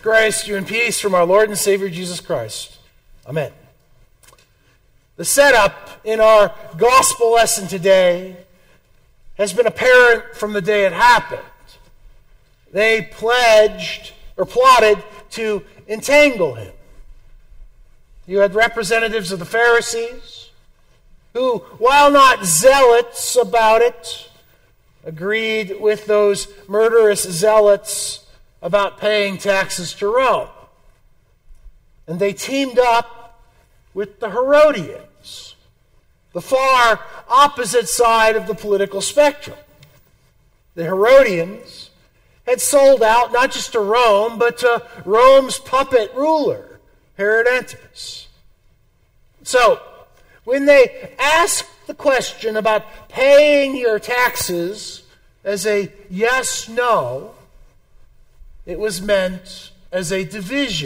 Grace to you and peace from our Lord and Savior Jesus Christ. Amen. The setup in our gospel lesson today has been apparent from the day it happened. They pledged or plotted to entangle him. You had representatives of the Pharisees who, while not zealots about it, agreed with those murderous zealots about paying taxes to Rome. And they teamed up with the Herodians, the far opposite side of the political spectrum. The Herodians had sold out not just to Rome, but to Rome's puppet ruler, Herod Antipas. So, when they asked the question about paying your taxes as a yes-no, it was meant as a division.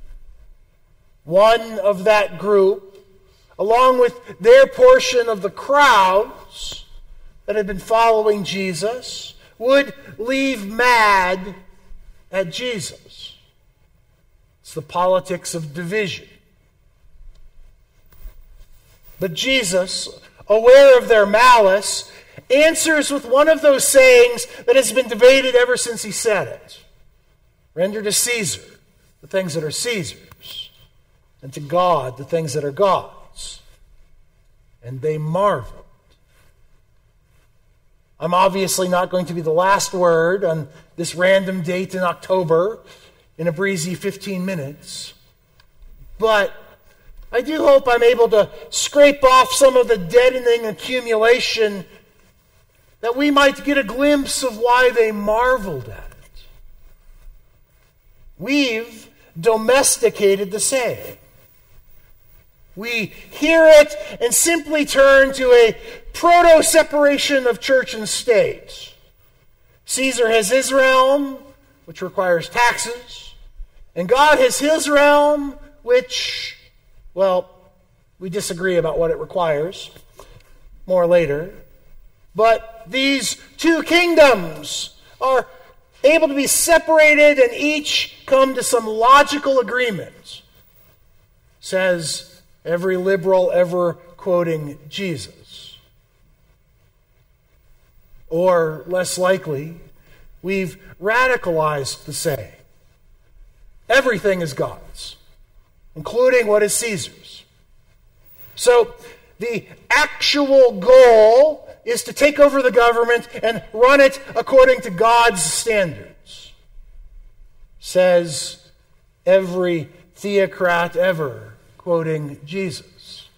One of that group, along with their portion of the crowds that had been following Jesus, would leave mad at Jesus. It's the politics of division. But Jesus, aware of their malice, answers with one of those sayings that has been debated ever since he said it. Render to Caesar the things that are Caesar's, and to God the things that are God's. And they marveled. I'm obviously not going to be the last word on this random date in October in a breezy 15 minutes, but I do hope I'm able to scrape off some of the deadening accumulation that we might get a glimpse of why they marveled at it. We've domesticated the saying. We hear it and simply turn to a proto-separation of church and state. Caesar has his realm, which requires taxes, and God has his realm, which, well, we disagree about what it requires. More later. But these two kingdoms are able to be separated and each come to some logical agreement, says every liberal ever quoting Jesus. Or, less likely, we've radicalized the saying. Everything is God's, including what is Caesar's. So, the actual goal is to take over the government and run it according to God's standards, says every theocrat ever, quoting Jesus.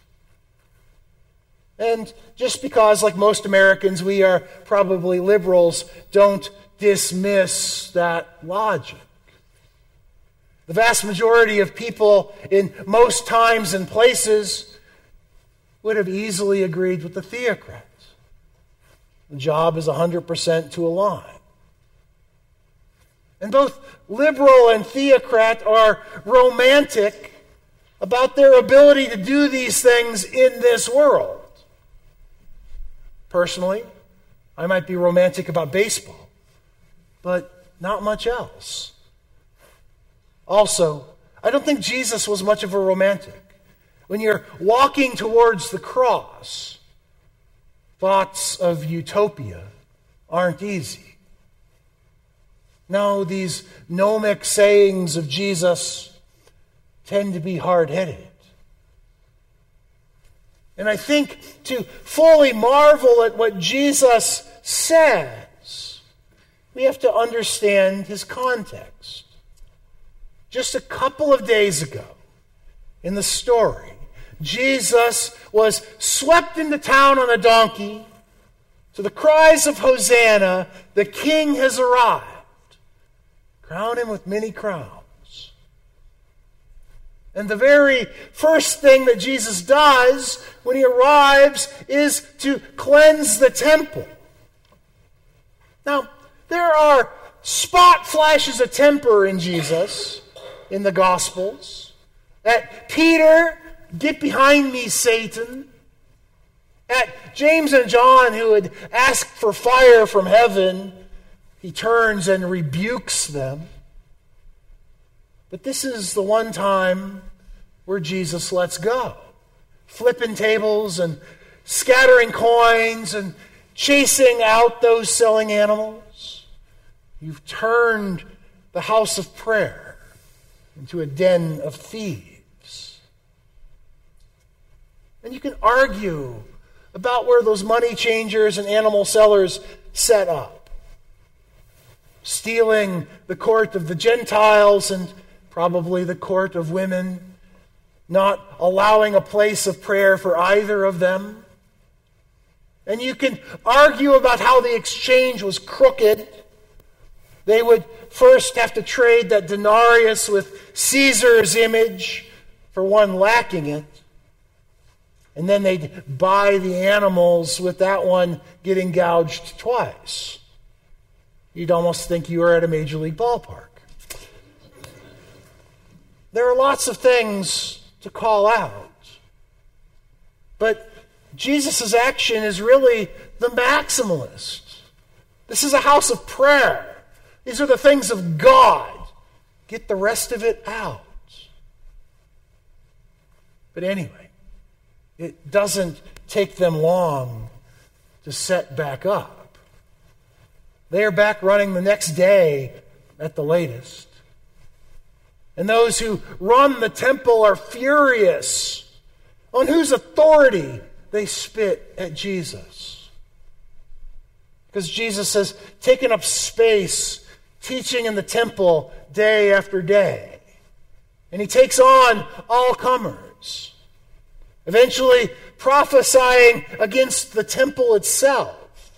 And just because, like most Americans, we are probably liberals, don't dismiss that logic. The vast majority of people in most times and places would have easily agreed with the theocrats. The job is 100% to align. And both liberal and theocrat are romantic about their ability to do these things in this world. Personally, I might be romantic about baseball, but not much else. Also, I don't think Jesus was much of a romantic. When you're walking towards the cross, thoughts of utopia aren't easy. No, these gnomic sayings of Jesus tend to be hard-headed. And I think to fully marvel at what Jesus says, we have to understand his context. Just a couple of days ago, in the story, Jesus was swept into town on a donkey to the cries of Hosanna, the King has arrived. Crown him with many crowns. And the very first thing that Jesus does when he arrives is to cleanse the temple. Now, there are spot flashes of temper in Jesus in the Gospels. At Peter, "Get behind me, Satan." At James and John, who had asked for fire from heaven, he turns and rebukes them. But this is the one time where Jesus lets go. Flipping tables and scattering coins and chasing out those selling animals. You've turned the house of prayer into a den of thieves. And you can argue about where those money changers and animal sellers set up. Stealing the court of the Gentiles and probably the court of women, not allowing a place of prayer for either of them. And you can argue about how the exchange was crooked. They would first have to trade that denarius with Caesar's image for one lacking it. And then they'd buy the animals with that one getting gouged twice. You'd almost think you were at a major league ballpark. There are lots of things to call out. But Jesus' action is really the maximalist. This is a house of prayer. These are the things of God. Get the rest of it out. But anyway, it doesn't take them long to set back up. They are back running the next day at the latest. And those who run the temple are furious on whose authority they spit at Jesus. Because Jesus has taken up space teaching in the temple day after day. And he takes on all comers, eventually prophesying against the temple itself.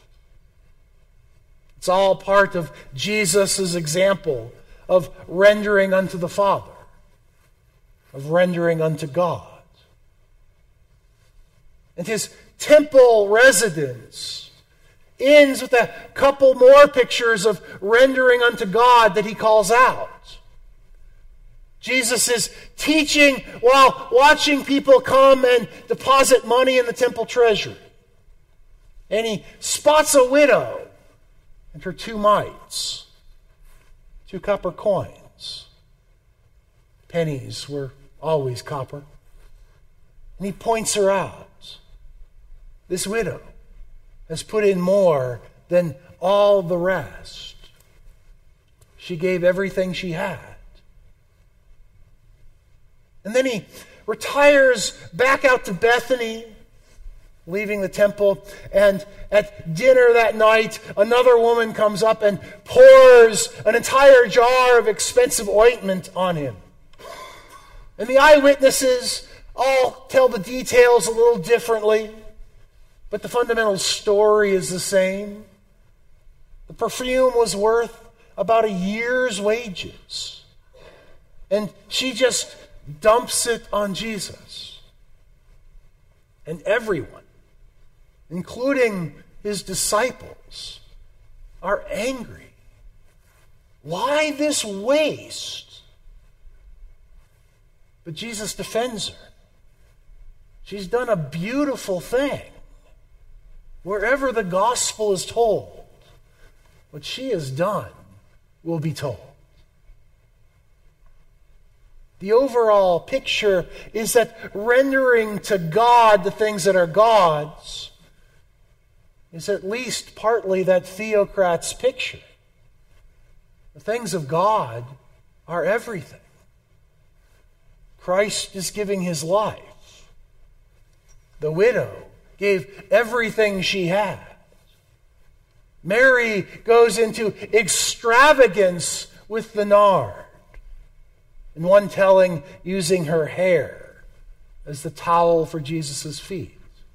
It's all part of Jesus' example of rendering unto the Father, of rendering unto God. And his temple residence ends with a couple more pictures of rendering unto God that he calls out. Jesus is teaching while watching people come and deposit money in the temple treasury. And he spots a widow and her 2 mites, 2 copper coins. Pennies were always copper. And he points her out. This widow has put in more than all the rest. She gave everything she had. And then he retires back out to Bethany, leaving the temple. And at dinner that night, another woman comes up and pours an entire jar of expensive ointment on him. And the eyewitnesses all tell the details a little differently, but the fundamental story is the same. The perfume was worth about a year's wages. And she just dumps it on Jesus. And everyone, including his disciples, are angry. Why this waste? But Jesus defends her. She's done a beautiful thing. Wherever the gospel is told, what she has done will be told. The overall picture is that rendering to God the things that are God's is at least partly that theocrat's picture. The things of God are everything. Christ is giving his life. The widow gave everything she had. Mary goes into extravagance with the nard. And one telling using her hair as the towel for Jesus' feet.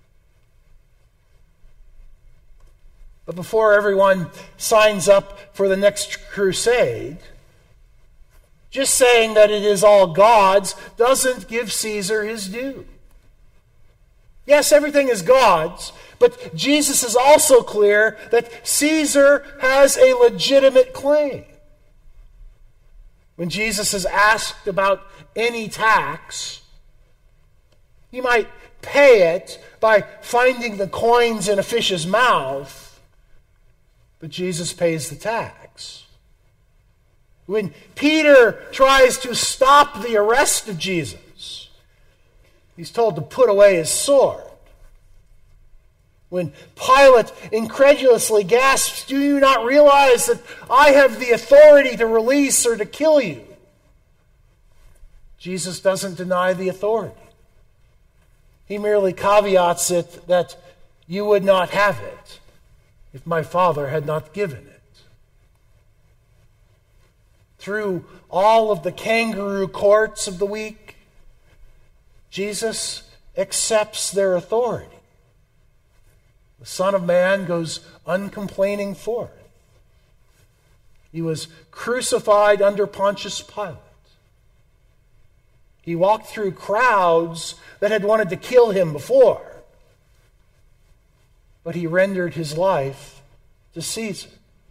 But before everyone signs up for the next crusade, just saying that it is all God's doesn't give Caesar his due. Yes, everything is God's, but Jesus is also clear that Caesar has a legitimate claim. When Jesus is asked about any tax, he might pay it by finding the coins in a fish's mouth, but Jesus pays the tax. When Peter tries to stop the arrest of Jesus, he's told to put away his sword. When Pilate incredulously gasps, "Do you not realize that I have the authority to release or to kill you?" Jesus doesn't deny the authority. He merely caveats it that you would not have it if my Father had not given it. Through all of the kangaroo courts of the week, Jesus accepts their authority. The Son of Man goes uncomplaining forth. He was crucified under Pontius Pilate. He walked through crowds that had wanted to kill him before. But he rendered his life to Caesar.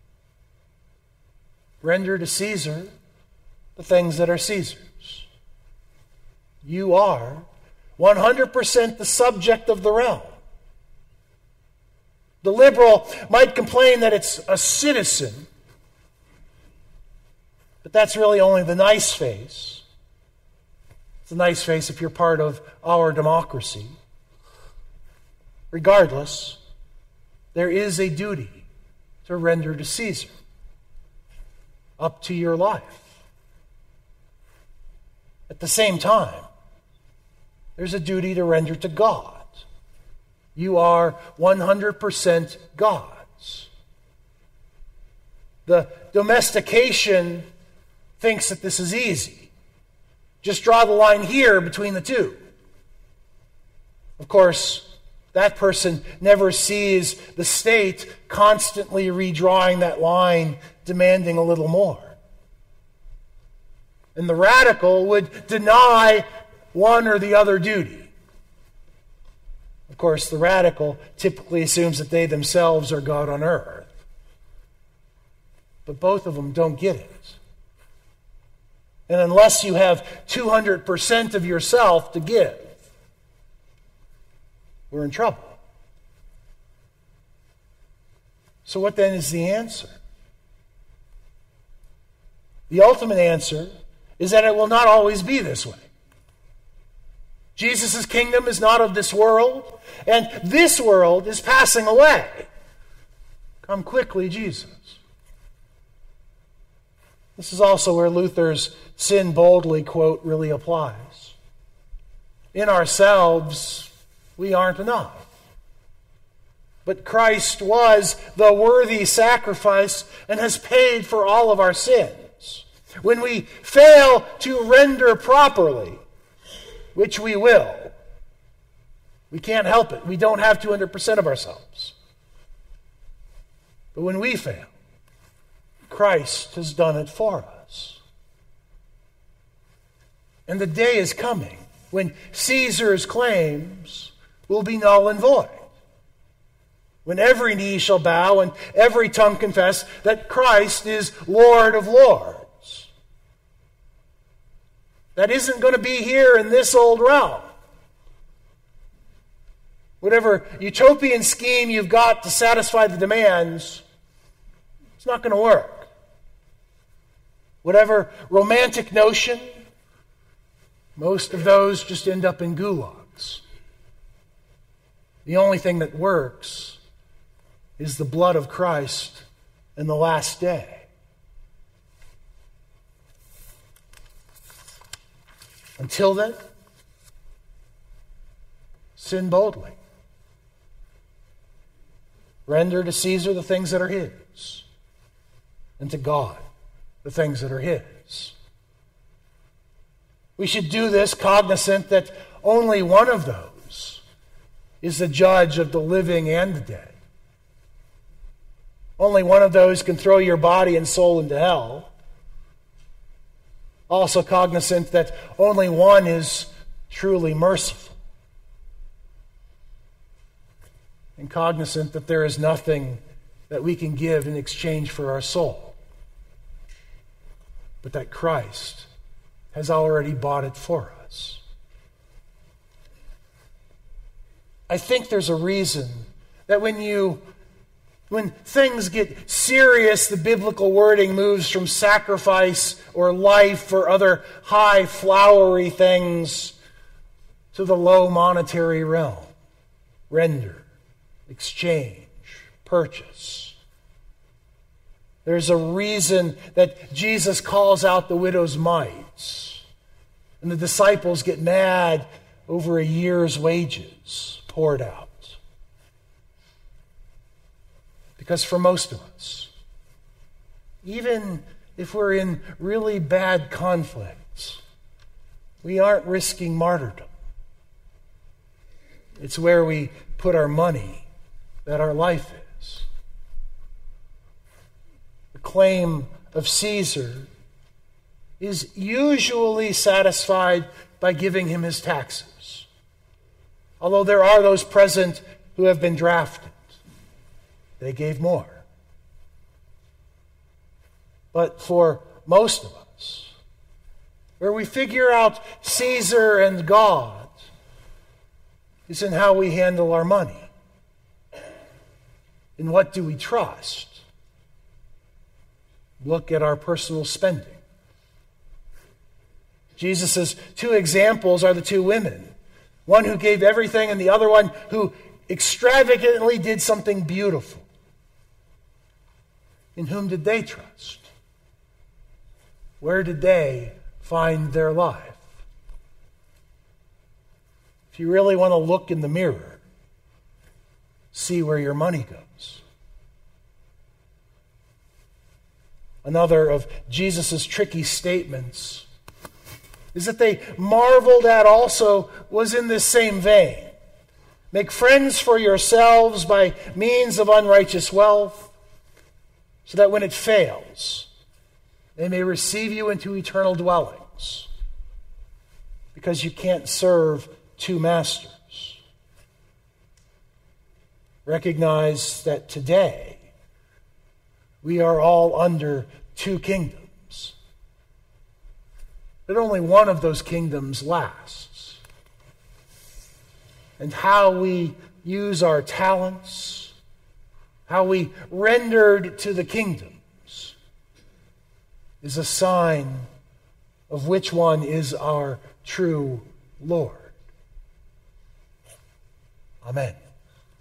Render to Caesar the things that are Caesar's. You are 100% the subject of the realm. The liberal might complain that it's a citizen, but that's really only the nice face. It's a nice face if you're part of our democracy. Regardless, there is a duty to render to Caesar, up to your life. At the same time, there's a duty to render to God. You are 100% God's. The domestication thinks that this is easy. Just draw the line here between the two. Of course, that person never sees the state constantly redrawing that line, demanding a little more. And the radical would deny one or the other duty. Of course, the radical typically assumes that they themselves are God on earth. But both of them don't get it. And unless you have 200% of yourself to give, we're in trouble. So what then is the answer? The ultimate answer is that it will not always be this way. Jesus' kingdom is not of this world, and this world is passing away. Come quickly, Jesus. This is also where Luther's "sin boldly" quote really applies. In ourselves, we aren't enough. But Christ was the worthy sacrifice and has paid for all of our sins. When we fail to render properly, which we will, we can't help it. We don't have 200% of ourselves. But when we fail, Christ has done it for us. And the day is coming when Caesar's claims will be null and void. When every knee shall bow and every tongue confess that Christ is Lord of lords. That isn't going to be here in this old realm. Whatever utopian scheme you've got to satisfy the demands, it's not going to work. Whatever romantic notion, most of those just end up in gulags. The only thing that works is the blood of Christ in the last day. Until then, sin boldly. Render to Caesar the things that are his, and to God the things that are his. We should do this cognizant that only one of those is the judge of the living and the dead. Only one of those can throw your body and soul into hell. Also cognizant that only one is truly merciful. And cognizant that there is nothing that we can give in exchange for our soul, but that Christ has already bought it for us. I think there's a reason that when you When things get serious, the biblical wording moves from sacrifice or life or other high, flowery things to the low monetary realm. Render, exchange, purchase. There's a reason that Jesus calls out the widow's mites, and the disciples get mad over a year's wages poured out. Because for most of us, even if we're in really bad conflicts, we aren't risking martyrdom. It's where we put our money that our life is. The claim of Caesar is usually satisfied by giving him his taxes, although there are those present who have been drafted. They gave more. But for most of us, where we figure out Caesar and God is in how we handle our money. In what do we trust? Look at our personal spending. Jesus' two examples are the two women. One who gave everything and the other one who extravagantly did something beautiful. In whom did they trust? Where did they find their life? If you really want to look in the mirror, see where your money goes. Another of Jesus' tricky statements is that they marveled at also was in this same vein. Make friends for yourselves by means of unrighteous wealth, so that when it fails, they may receive you into eternal dwellings, because you can't serve two masters. Recognize that today we are all under two kingdoms, but only one of those kingdoms lasts. And how we use our talents, how we rendered to the kingdoms, is a sign of which one is our true Lord. Amen.